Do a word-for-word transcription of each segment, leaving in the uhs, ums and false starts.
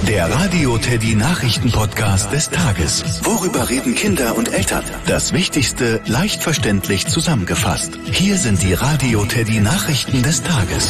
Der Radio Teddy Nachrichten-Podcast des Tages. Worüber reden Kinder und Eltern? Das Wichtigste leicht verständlich zusammengefasst. Hier sind die Radio Teddy Nachrichten des Tages.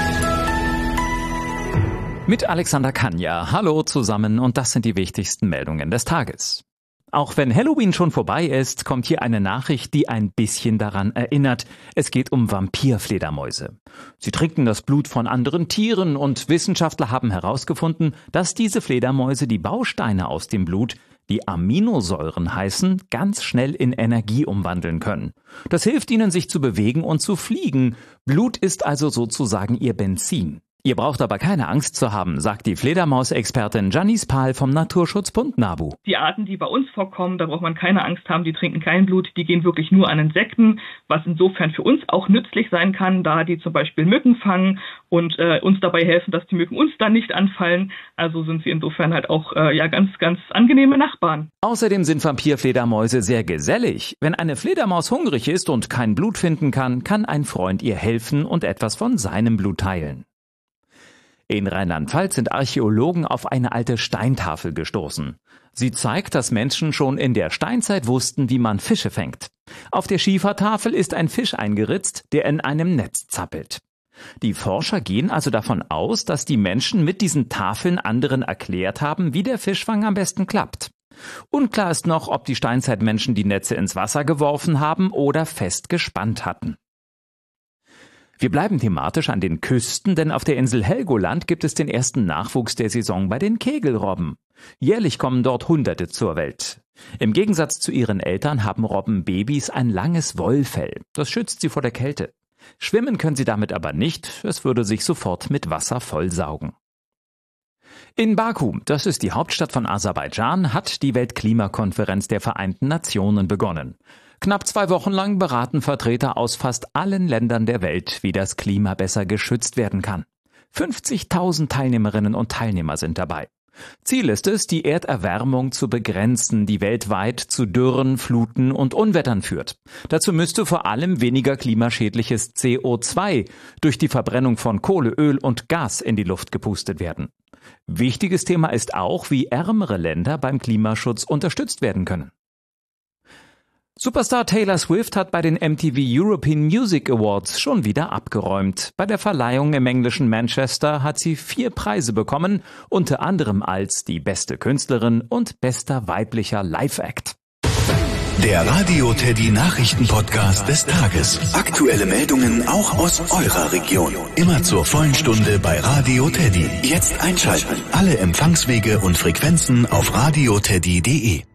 Mit Alexander Kanja. Hallo zusammen und das sind die wichtigsten Meldungen des Tages. Auch wenn Halloween schon vorbei ist, kommt hier eine Nachricht, die ein bisschen daran erinnert. Es geht um Vampirfledermäuse. Sie trinken das Blut von anderen Tieren und Wissenschaftler haben herausgefunden, dass diese Fledermäuse die Bausteine aus dem Blut, die Aminosäuren heißen, ganz schnell in Energie umwandeln können. Das hilft ihnen, sich zu bewegen und zu fliegen. Blut ist also sozusagen ihr Benzin. Ihr braucht aber keine Angst zu haben, sagt die Fledermausexpertin Janice Pahl vom Naturschutzbund NABU. Die Arten, die bei uns vorkommen, da braucht man keine Angst haben, die trinken kein Blut, die gehen wirklich nur an Insekten, was insofern für uns auch nützlich sein kann, da die zum Beispiel Mücken fangen und äh, uns dabei helfen, dass die Mücken uns dann nicht anfallen. Also sind sie insofern halt auch äh, ja ganz, ganz angenehme Nachbarn. Außerdem sind Vampirfledermäuse sehr gesellig. Wenn eine Fledermaus hungrig ist und kein Blut finden kann, kann ein Freund ihr helfen und etwas von seinem Blut teilen. In Rheinland-Pfalz sind Archäologen auf eine alte Steintafel gestoßen. Sie zeigt, dass Menschen schon in der Steinzeit wussten, wie man Fische fängt. Auf der Schiefertafel ist ein Fisch eingeritzt, der in einem Netz zappelt. Die Forscher gehen also davon aus, dass die Menschen mit diesen Tafeln anderen erklärt haben, wie der Fischfang am besten klappt. Unklar ist noch, ob die Steinzeitmenschen die Netze ins Wasser geworfen haben oder fest gespannt hatten. Wir bleiben thematisch an den Küsten, denn auf der Insel Helgoland gibt es den ersten Nachwuchs der Saison bei den Kegelrobben. Jährlich kommen dort Hunderte zur Welt. Im Gegensatz zu ihren Eltern haben Robbenbabys ein langes Wollfell. Das schützt sie vor der Kälte. Schwimmen können sie damit aber nicht, es würde sich sofort mit Wasser vollsaugen. In Baku, das ist die Hauptstadt von Aserbaidschan, hat die Weltklimakonferenz der Vereinten Nationen begonnen. Knapp zwei Wochen lang beraten Vertreter aus fast allen Ländern der Welt, wie das Klima besser geschützt werden kann. fünfzigtausend Teilnehmerinnen und Teilnehmer sind dabei. Ziel ist es, die Erderwärmung zu begrenzen, die weltweit zu Dürren, Fluten und Unwettern führt. Dazu müsste vor allem weniger klimaschädliches C O zwei durch die Verbrennung von Kohle, Öl und Gas in die Luft gepustet werden. Wichtiges Thema ist auch, wie ärmere Länder beim Klimaschutz unterstützt werden können. Superstar Taylor Swift hat bei den M T V European Music Awards schon wieder abgeräumt. Bei der Verleihung im englischen Manchester hat sie vier Preise bekommen, unter anderem als die beste Künstlerin und bester weiblicher Live-Act. Der Radio Teddy Nachrichten-Podcast des Tages. Aktuelle Meldungen auch aus eurer Region. Immer zur vollen Stunde bei Radio Teddy. Jetzt einschalten. Alle Empfangswege und Frequenzen auf radioteddy punkt de.